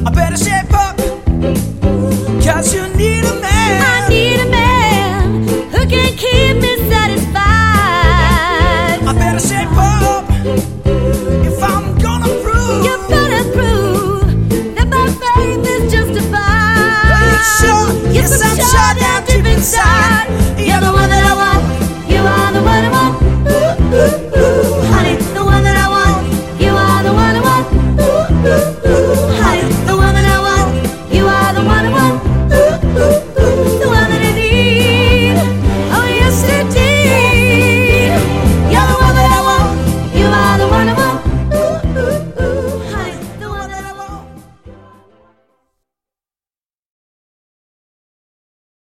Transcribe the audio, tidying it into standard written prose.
I better shape up, 'cause you need a man. I need a man who can keep me satisfied. I better shape up if I'm gonna prove. You better prove that my faith is justified. Are you sure? Yes, I'm sure down deep inside. You're the